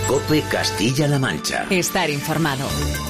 COPE Castilla-La Mancha. Estar informado.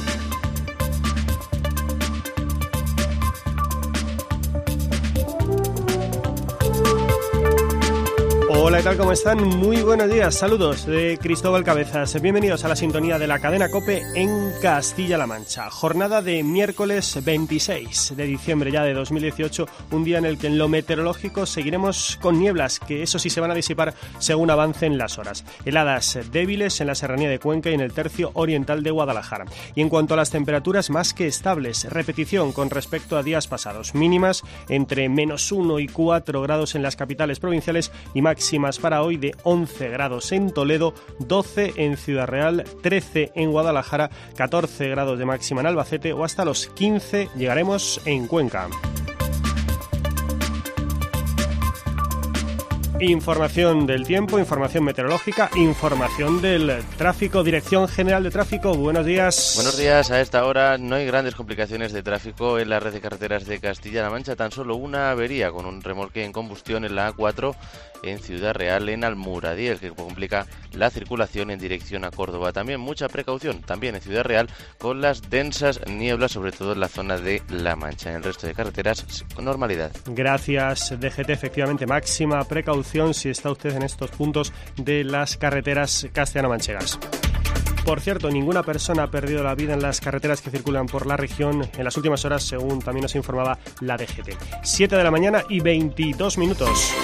Hola, ¿qué tal? ¿Cómo están? Muy buenos días, saludos de Cristóbal Cabezas. Bienvenidos a la sintonía de la cadena COPE en Castilla-La Mancha. Jornada de miércoles 26 de diciembre ya de 2018, un día en el que en lo meteorológico seguiremos con nieblas, que eso sí se van a disipar según avancen las horas. Heladas débiles en la serranía de Cuenca y en el tercio oriental de Guadalajara. Y en cuanto a las temperaturas, más que estables, repetición con respecto a días pasados. Mínimas entre -1 y 4 grados en las capitales provinciales y máximas para hoy de 11 grados en Toledo, 12 en Ciudad Real, 13 en Guadalajara, 14 grados de máxima en Albacete o hasta los 15 llegaremos en Cuenca. Información del tiempo, información meteorológica, información del tráfico. Dirección General de Tráfico, buenos días. Buenos días, a esta hora no hay grandes complicaciones de tráfico en la red de carreteras de Castilla-La Mancha, tan solo una avería con un remolque en combustión en la A4 en Ciudad Real, en Almuradí, que complica la circulación en dirección a Córdoba. También mucha precaución, también en Ciudad Real, con las densas nieblas, sobre todo en la zona de La Mancha. En el resto de carreteras, con normalidad. Gracias, DGT. Efectivamente, máxima precaución si está usted en estos puntos de las carreteras castellano-manchegas. Por cierto, ninguna persona ha perdido la vida en las carreteras que circulan por la región en las últimas horas, según también nos informaba la DGT. 7 de la mañana y 22 minutos.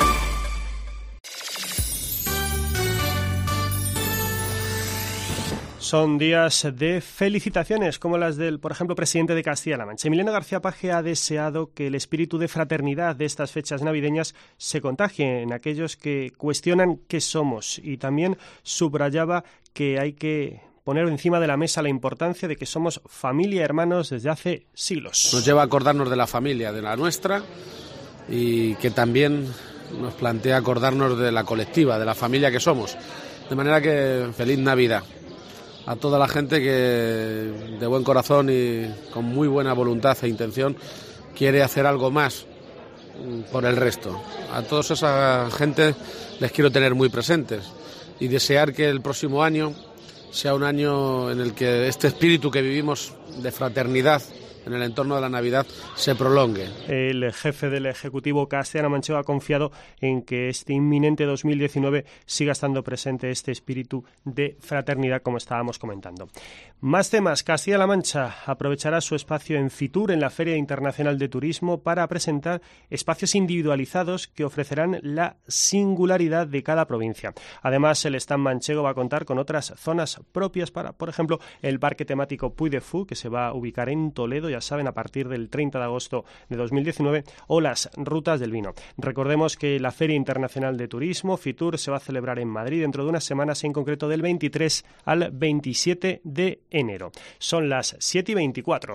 Son días de felicitaciones, como las del, por ejemplo, presidente de Castilla-La Mancha. Emiliano García Paje ha deseado que el espíritu de fraternidad de estas fechas navideñas se contagie en aquellos que cuestionan qué somos, y también subrayaba que hay que poner encima de la mesa la importancia de que somos familia, hermanos desde hace siglos. Nos lleva a acordarnos de la familia, de la nuestra, y que también nos plantea acordarnos de la colectiva, de la familia que somos. De manera que feliz Navidad a toda la gente que de buen corazón y con muy buena voluntad e intención quiere hacer algo más por el resto. A toda esa gente les quiero tener muy presentes y desear que el próximo año sea un año en el que este espíritu que vivimos de fraternidad en el entorno de la Navidad se prolongue. El jefe del Ejecutivo castellano-manchego ha confiado en que este inminente 2019 siga estando presente este espíritu de fraternidad, como estábamos comentando. Más temas. Castilla-La Mancha aprovechará su espacio en Fitur, en la Feria Internacional de Turismo, para presentar espacios individualizados que ofrecerán la singularidad de cada provincia. Además, el stand manchego va a contar con otras zonas propias para, por ejemplo, el parque temático Puy de Fou, que se va a ubicar en Toledo, ya saben, a partir del 30 de agosto de 2019, o las rutas del vino. Recordemos que la Feria Internacional de Turismo, Fitur, se va a celebrar en Madrid dentro de unas semanas, en concreto del 23 al 27 de enero. Son las 7:24.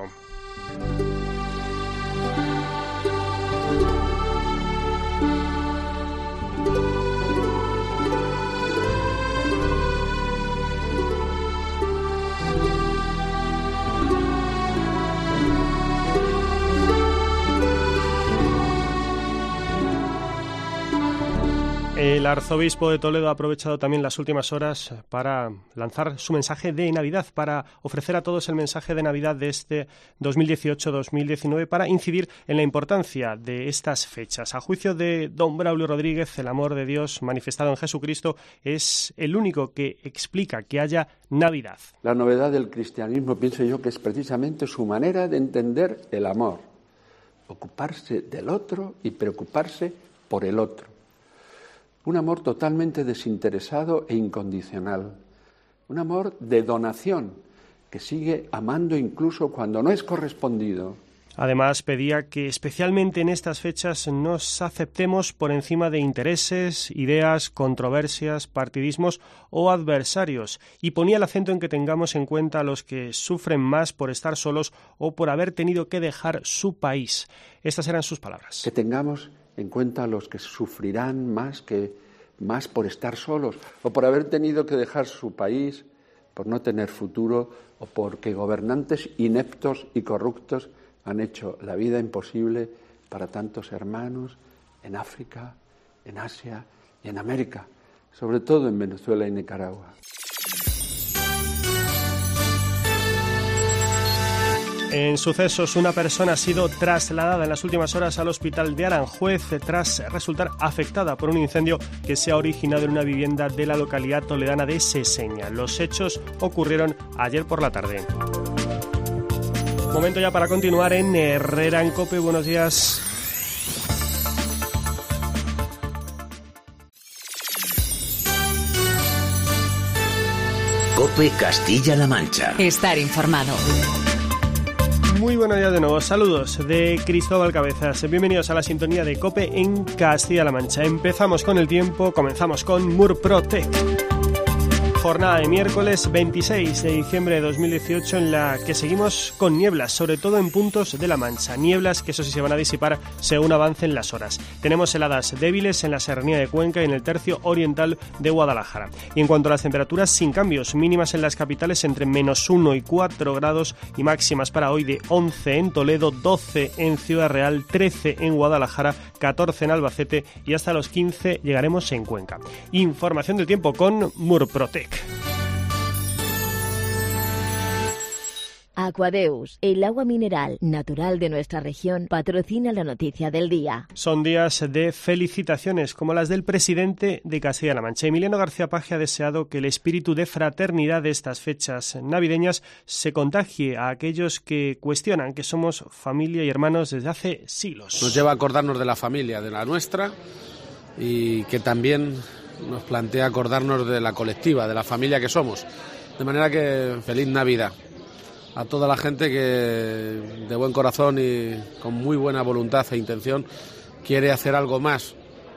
El arzobispo de Toledo ha aprovechado también las últimas horas para lanzar su mensaje de Navidad, para ofrecer a todos el mensaje de Navidad de este 2018-2019, para incidir en la importancia de estas fechas. A juicio de don Braulio Rodríguez, el amor de Dios manifestado en Jesucristo es el único que explica que haya Navidad. La novedad del cristianismo, pienso yo, que es precisamente su manera de entender el amor. Ocuparse del otro y preocuparse por el otro. Un amor totalmente desinteresado e incondicional. Un amor de donación, que sigue amando incluso cuando no es correspondido. Además, pedía que especialmente en estas fechas nos aceptemos por encima de intereses, ideas, controversias, partidismos o adversarios, y ponía el acento en que tengamos en cuenta a los que sufren más por estar solos o por haber tenido que dejar su país. Estas eran sus palabras. Que tengamos en cuenta a los que sufrirán más por estar solos o por haber tenido que dejar su país, por no tener futuro o porque gobernantes ineptos y corruptos han hecho la vida imposible para tantos hermanos en África, en Asia y en América, sobre todo en Venezuela y Nicaragua. En sucesos, una persona ha sido trasladada en las últimas horas al hospital de Aranjuez tras resultar afectada por un incendio que se ha originado en una vivienda de la localidad toledana de Seseña. Los hechos ocurrieron ayer por la tarde. Momento ya para continuar en Herrera en COPE. Buenos días. COPE Castilla-La Mancha. Estar informado. Muy buenos días de nuevo, saludos de Cristóbal Cabezas, bienvenidos a la sintonía de COPE en Castilla-La Mancha. Empezamos con el tiempo, comenzamos con Murprotec. Jornada de miércoles 26 de diciembre de 2018 en la que seguimos con nieblas, sobre todo en puntos de La Mancha. Nieblas que eso sí se van a disipar según avancen las horas. Tenemos heladas débiles en la serranía de Cuenca y en el tercio oriental de Guadalajara. Y en cuanto a las temperaturas, sin cambios, mínimas en las capitales entre -1 y 4 grados y máximas para hoy de 11 en Toledo, 12 en Ciudad Real, 13 en Guadalajara, 14 en Albacete y hasta los 15 llegaremos en Cuenca. Información del tiempo con Murprotec. Aquadeus, el agua mineral natural de nuestra región, patrocina la noticia del día. Son días de felicitaciones como las del presidente de Castilla-La Mancha. Emiliano García Paje ha deseado que el espíritu de fraternidad de estas fechas navideñas se contagie a aquellos que cuestionan que somos familia y hermanos desde hace siglos. Nos lleva a acordarnos de la familia, de la nuestra, y que también nos plantea acordarnos de la colectiva, de la familia que somos. De manera que feliz Navidad a toda la gente que de buen corazón y con muy buena voluntad e intención quiere hacer algo más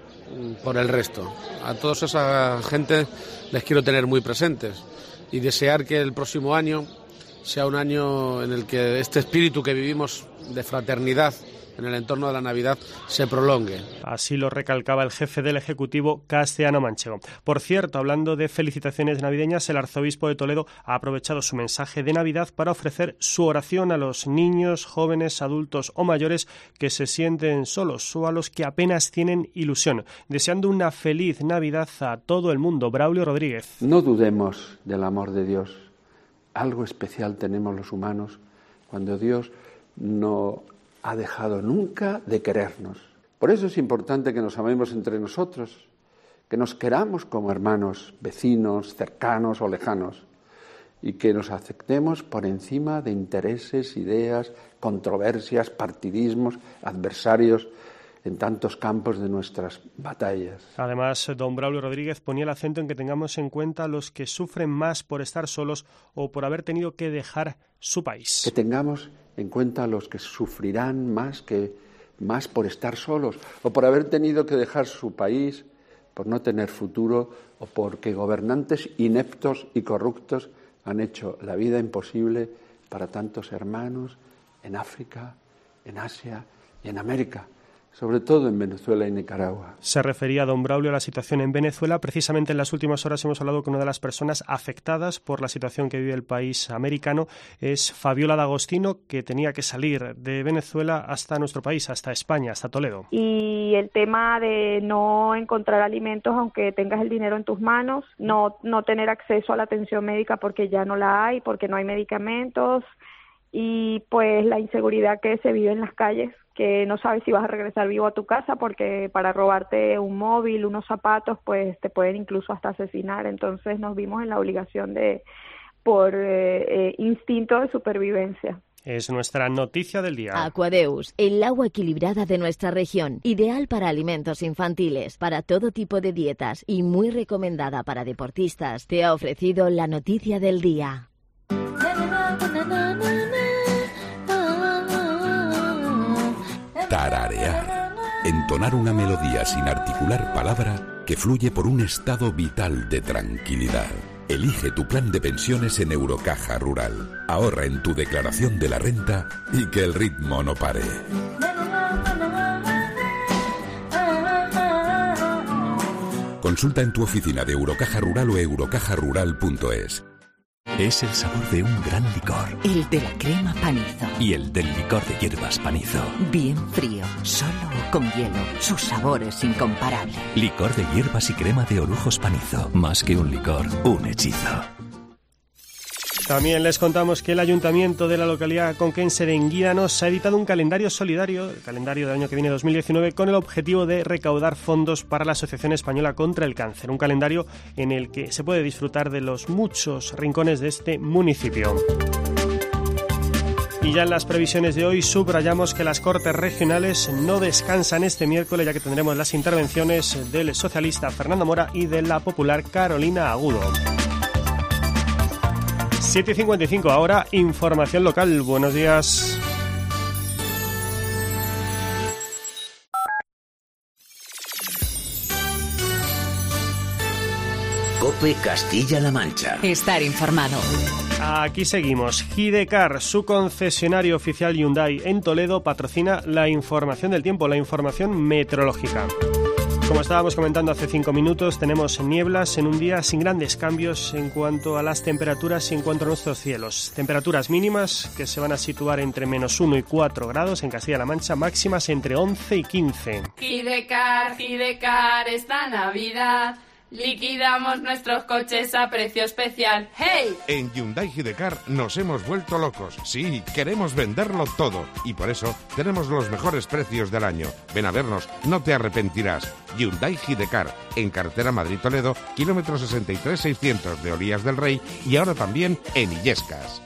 por el resto. A toda esa gente les quiero tener muy presentes y desear que el próximo año sea un año en el que este espíritu que vivimos de fraternidad en el entorno de la Navidad se prolongue. Así lo recalcaba el jefe del Ejecutivo castellano-manchego. Por cierto, hablando de felicitaciones navideñas, el arzobispo de Toledo ha aprovechado su mensaje de Navidad para ofrecer su oración a los niños, jóvenes, adultos o mayores que se sienten solos o a los que apenas tienen ilusión, deseando una feliz Navidad a todo el mundo. Braulio Rodríguez. No dudemos del amor de Dios. Algo especial tenemos los humanos cuando Dios no ha dejado nunca de querernos. Por eso es importante que nos amemos entre nosotros, que nos queramos como hermanos, vecinos, cercanos o lejanos, y que nos aceptemos por encima de intereses, ideas, controversias, partidismos, adversarios en tantos campos de nuestras batallas. Además, don Braulio Rodríguez ponía el acento en que tengamos en cuenta a los que sufren más por estar solos o por haber tenido que dejar su país. Que tengamos en cuenta a los que sufrirán más por estar solos o por haber tenido que dejar su país, por no tener futuro o porque gobernantes ineptos y corruptos han hecho la vida imposible para tantos hermanos en África, en Asia y en América, sobre todo en Venezuela y Nicaragua. Se refería don Braulio a la situación en Venezuela. Precisamente en las últimas horas hemos hablado con una de las personas afectadas por la situación que vive el país americano. Es Fabiola D'Agostino, que tenía que salir de Venezuela hasta nuestro país, hasta España, hasta Toledo. Y el tema de no encontrar alimentos aunque tengas el dinero en tus manos, no tener acceso a la atención médica porque ya no la hay, porque no hay medicamentos, y pues la inseguridad que se vive en las calles, que no sabes si vas a regresar vivo a tu casa porque para robarte un móvil, unos zapatos, pues te pueden incluso hasta asesinar. Entonces nos vimos en la obligación por instinto de supervivencia. Es nuestra noticia del día. Aquadeus, el agua equilibrada de nuestra región, ideal para alimentos infantiles, para todo tipo de dietas y muy recomendada para deportistas, te ha ofrecido la noticia del día. Tararear. Entonar una melodía sin articular palabra que fluye por un estado vital de tranquilidad. Elige tu plan de pensiones en Eurocaja Rural. Ahorra en tu declaración de la renta y que el ritmo no pare. Consulta en tu oficina de Eurocaja Rural o eurocajarural.es. Es el sabor de un gran licor. El de la crema Panizo. Y el del licor de hierbas Panizo. Bien frío, solo o con hielo. Su sabor es incomparable. Licor de hierbas y crema de Orujos Panizo. Más que un licor, un hechizo. También les contamos que el Ayuntamiento de la localidad conquense de Enguídanos ha editado un calendario solidario, el calendario del año que viene 2019, con el objetivo de recaudar fondos para la Asociación Española contra el Cáncer. Un calendario en el que se puede disfrutar de los muchos rincones de este municipio. Y ya en las previsiones de hoy subrayamos que las Cortes Regionales no descansan este miércoles, ya que tendremos las intervenciones del socialista Fernando Mora y de la popular Carolina Agudo. 7:55 ahora, información local. Buenos días. COPE Castilla-La Mancha. Estar informado. Aquí seguimos. Hidecar, su concesionario oficial Hyundai en Toledo, patrocina la información del tiempo, la información meteorológica. Como estábamos comentando hace 5 minutos, tenemos nieblas en un día sin grandes cambios en cuanto a las temperaturas y en cuanto a nuestros cielos. Temperaturas mínimas que se van a situar entre -1 y 4 grados en Castilla-La Mancha, máximas entre 11 y 15. Hidecar, esta Navidad liquidamos nuestros coches a precio especial. ¡Hey! En Hyundai Hidecar nos hemos vuelto locos. Sí, queremos venderlo todo. Y por eso tenemos los mejores precios del año. Ven a vernos, no te arrepentirás. Hyundai Hidecar, en carretera Madrid-Toledo, kilómetro 63,600 de Olías del Rey y ahora también en Illescas.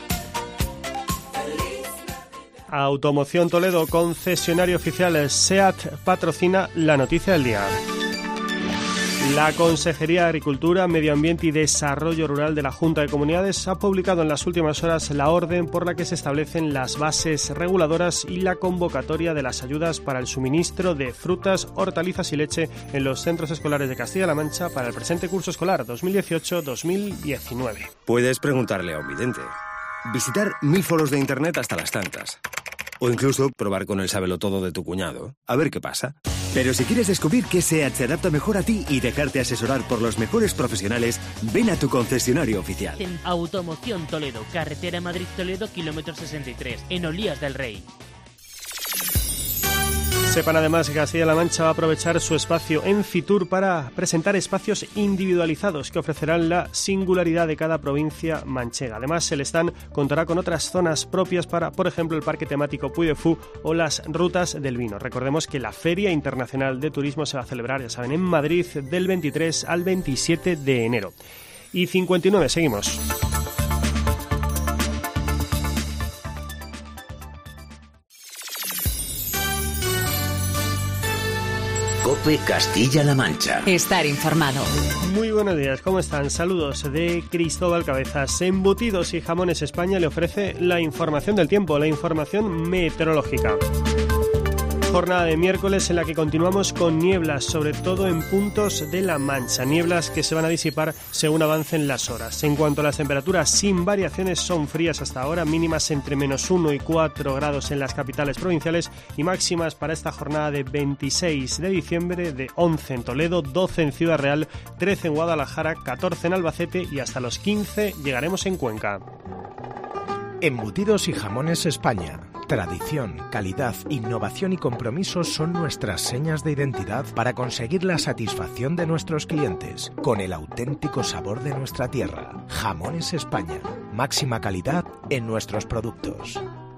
Automoción Toledo, concesionario oficial SEAT, patrocina la noticia del día. La Consejería de Agricultura, Medio Ambiente y Desarrollo Rural de la Junta de Comunidades ha publicado en las últimas horas la orden por la que se establecen las bases reguladoras y la convocatoria de las ayudas para el suministro de frutas, hortalizas y leche en los centros escolares de Castilla-La Mancha para el presente curso escolar 2018-2019. Puedes preguntarle a un vidente, visitar 1000 foros de internet hasta las tantas, o incluso probar con el sabelotodo de tu cuñado, a ver qué pasa. Pero si quieres descubrir qué SEAT se adapta mejor a ti y dejarte asesorar por los mejores profesionales, ven a tu concesionario oficial. En Automoción Toledo, carretera Madrid-Toledo, kilómetro 63, en Olías del Rey. Sepan además que Castilla-La Mancha va a aprovechar su espacio en Fitur para presentar espacios individualizados que ofrecerán la singularidad de cada provincia manchega. Además, el stand contará con otras zonas propias para, por ejemplo, el parque temático Puy de Fou o las rutas del vino. Recordemos que la Feria Internacional de Turismo se va a celebrar, ya saben, en Madrid del 23 al 27 de enero. Y 59, seguimos. COPE Castilla-La Mancha. Estar informado. Muy buenos días, ¿cómo están? Saludos de Cristóbal Cabezas. Embutidos y Jamones España le ofrece la información del tiempo, la información meteorológica. Jornada de miércoles en la que continuamos con nieblas, sobre todo en puntos de La Mancha. Nieblas que se van a disipar según avancen las horas. En cuanto a las temperaturas, sin variaciones, son frías hasta ahora, mínimas entre -1 y 4 grados en las capitales provinciales y máximas para esta jornada de 26 de diciembre de 11 en Toledo, 12 en Ciudad Real, 13 en Guadalajara, 14 en Albacete y hasta los 15 llegaremos en Cuenca. Embutidos y Jamones España. Tradición, calidad, innovación y compromiso son nuestras señas de identidad para conseguir la satisfacción de nuestros clientes, con el auténtico sabor de nuestra tierra. Jamones España. Máxima calidad en nuestros productos.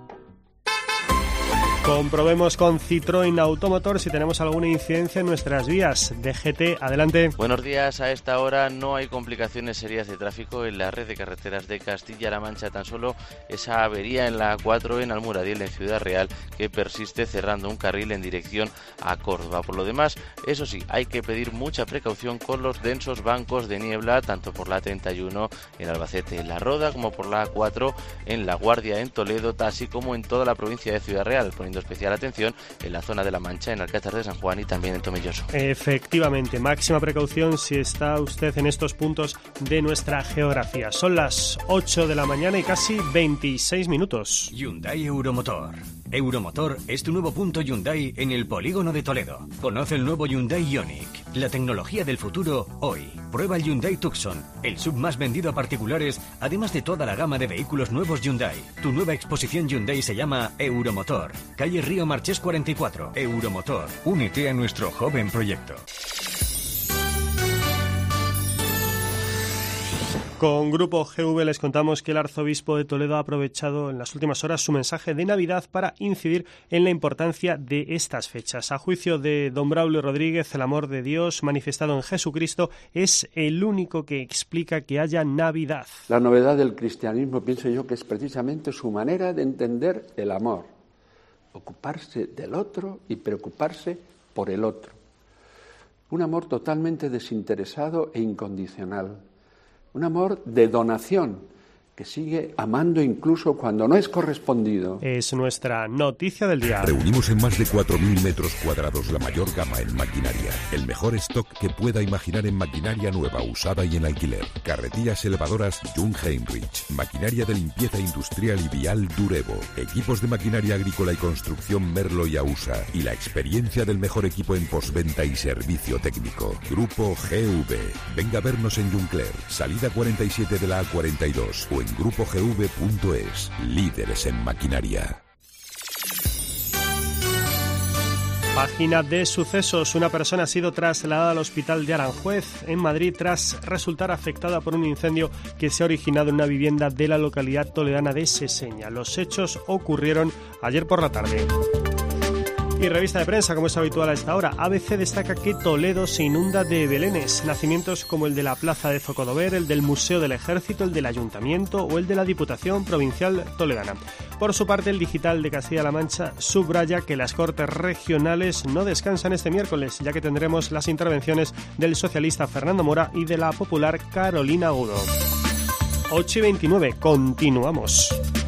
Comprobemos con Citroën Automotor si tenemos alguna incidencia en nuestras vías. DGT, adelante. Buenos días. A esta hora no hay complicaciones serias de tráfico en la red de carreteras de Castilla-La Mancha. Tan solo esa avería en la A4 en Almuradiel, en Ciudad Real, que persiste cerrando un carril en dirección a Córdoba. Por lo demás, eso sí, hay que pedir mucha precaución con los densos bancos de niebla, tanto por la 31 en Albacete, en La Roda, como por la A4 en La Guardia, en Toledo, así como en toda la provincia de Ciudad Real, poniendo especial atención en la zona de La Mancha, en Alcázar de San Juan y también en Tomelloso. Efectivamente, máxima precaución si está usted en estos puntos de nuestra geografía. Son las 8 de la mañana y casi 26 minutos. Hyundai Euromotor. Euromotor es tu nuevo punto Hyundai en el polígono de Toledo. Conoce el nuevo Hyundai Ioniq, la tecnología del futuro hoy. Prueba el Hyundai Tucson, el sub más vendido a particulares, además de toda la gama de vehículos nuevos Hyundai. Tu nueva exposición Hyundai se llama Euromotor. Calle Río Marchés 44. Euromotor. Únete a nuestro joven proyecto. Con Grupo GV les contamos que el arzobispo de Toledo ha aprovechado en las últimas horas su mensaje de Navidad para incidir en la importancia de estas fechas. A juicio de don Braulio Rodríguez, el amor de Dios manifestado en Jesucristo es el único que explica que haya Navidad. La novedad del cristianismo, pienso yo, que es precisamente su manera de entender el amor. Ocuparse del otro y preocuparse por el otro. Un amor totalmente desinteresado e incondicional. Un amor de donación, que sigue amando incluso cuando no es correspondido. Es nuestra noticia del día. Reunimos en más de 4.000 metros cuadrados la mayor gama en maquinaria. El mejor stock que pueda imaginar en maquinaria nueva, usada y en alquiler. Carretillas elevadoras Jung Heinrich. Maquinaria de limpieza industrial y vial Durevo. Equipos de maquinaria agrícola y construcción Merlo y Ausa. Y la experiencia del mejor equipo en postventa y servicio técnico. Grupo GV. Venga a vernos en Juncler, salida 47 de la A42 o en grupogv.es, líderes en maquinaria. Página de sucesos. Una persona ha sido trasladada al hospital de Aranjuez, en Madrid, tras resultar afectada por un incendio que se ha originado en una vivienda de la localidad toledana de Seseña. Los hechos ocurrieron ayer por la tarde. Y revista de prensa, como es habitual a esta hora. ABC destaca que Toledo se inunda de belenes. Nacimientos como el de la Plaza de Zocodover, el del Museo del Ejército, el del Ayuntamiento o el de la Diputación Provincial Toledana. Por su parte, el Digital de Castilla-La Mancha subraya que las Cortes Regionales no descansan este miércoles, ya que tendremos las intervenciones del socialista Fernando Mora y de la popular Carolina Agudo. 8:29, continuamos.